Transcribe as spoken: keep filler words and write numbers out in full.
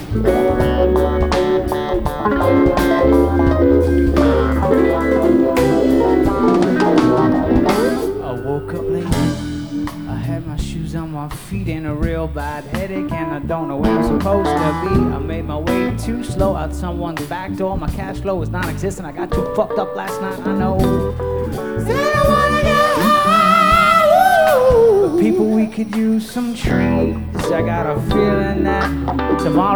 I woke up late, I had my shoes on my feet and a real bad headache, and I don't know where I'm supposed to be. I made my way too slow out someone's back door. My cash flow was non-existent. I got too fucked up last night, I know. Said I wanna get high, but people, we could use some trees. I got a feeling that tomorrow